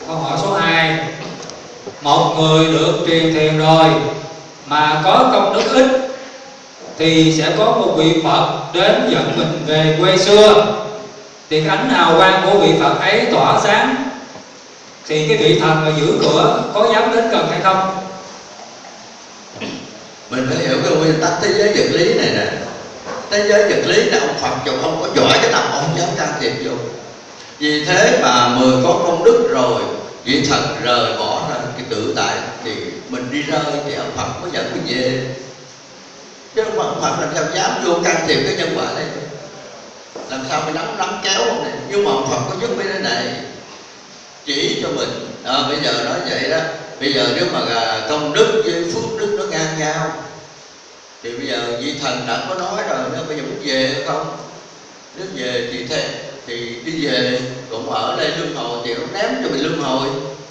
Câu hỏi số 2: một người được truyền thiền rồi mà có công đức ít thì sẽ có một vị Phật đến dẫn mình về quê xưa, thì cái ánh hào quang của vị Phật ấy tỏa sáng, thì cái vị thần mà giữ cửa có dám đến gần hay không? Mình phải hiểu cái nguyên tắc thế giới vật lý này nè. Thế giới vật lý này ông Phật dù ông có giỏi cái nào ông dám can thiệp vô. Vì thế mà 10 có công đức rồi, vị thần rời bỏ ra cái tự tại thì mình đi rơi thì ông Phật mới dẫn mình về. Chứ ông Phật làm sao dám vô can thiệp cái nhân quả này, làm sao mình nắm kéo ông này. Nhưng mà ông Phật có giúp cái này chỉ cho mình. Bây giờ nói vậy đó, bây giờ nếu mà công đức với phước đức nó ngang nhau thì bây giờ vị thần đã có nói rồi, nó bây giờ muốn về hay không? Nếu về thì thế thì đi về, cũng ở đây luân hồi thì nó ném cho mình luân hồi.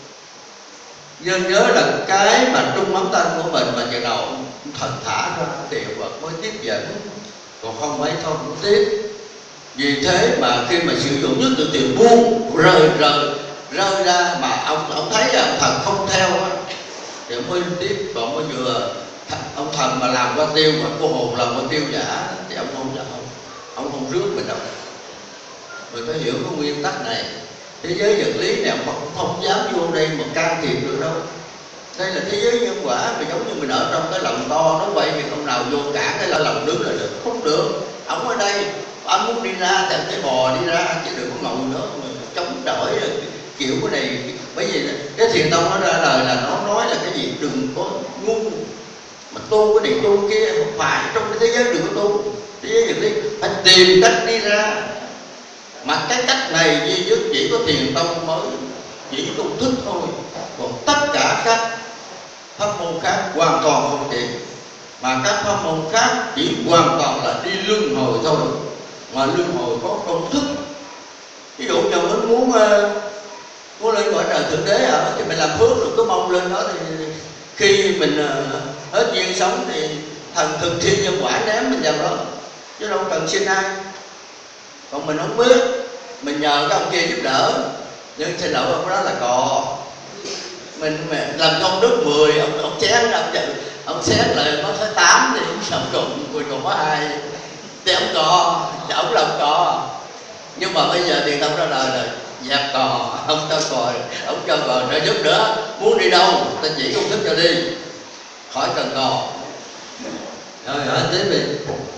Nhưng nhớ là cái mà trung ấm thân của mình mà chừng nào thần thả ra thì Phật mới tiếp dẫn, còn không mấy thôi không tiếp. Vì thế mà khi mà sử dụng nhất từ tiền buông rơi ra mà ông thấy là ông thần không theo á, thì ông mới tiếp. Còn mới vừa ông thần mà làm qua tiêu, mà cô hồn làm qua tiêu giả thì ông không rước mình đâu. Mình phải hiểu cái nguyên tắc này. Thế giới vật lý này ông Phật cũng không dám vô đây mà can thiệp được đâu. Đây là thế giới nhân quả, mà giống như mình ở trong cái lồng to nó quay, thì không nào vô cản cái lồng đứng là được, không được. Ông ở đây, ông muốn đi ra thì ông phải bò đi ra, chứ đừng có ngồi nữa chống đỡ kiểu cái này. Bởi vì cái thiền tông nó ra lời là nó nói là cái gì đừng có ngu mà tu cái này tu kia, không phải trong cái thế giới đừng có tu. Thế giới vật lý phải tìm cách đi ra, mà cái cách này duy nhất chỉ có thiền tông mới chỉ công thức thôi, còn tất cả các pháp môn khác hoàn toàn không tiện. Mà các pháp môn khác chỉ hoàn toàn là đi luân hồi thôi, mà luân hồi có công thức. Ví dụ như mình muốn lên cõi trời thượng đế thì mình làm phước rồi cứ mong lên đó, thì khi mình hết duyên sống thì thần thực thiên nhân quả ném mình vào đó, chứ đâu cần xin ai. Còn mình không biết, mình nhờ các ông kia giúp đỡ, nhưng xin lỗi ông đó là cò. Mình làm công đức 10, ông chén ông xét lại có tới 8 thì ông còn có 2 thì ông cò, ông làm cò. Nhưng mà bây giờ thì không ra đời rồi, dẹp cò, ông cho cò, ông cho cò trợ giúp nữa. Muốn đi đâu ta chỉ công thức cho đi, khỏi cần cò. Rồi tiếp đi.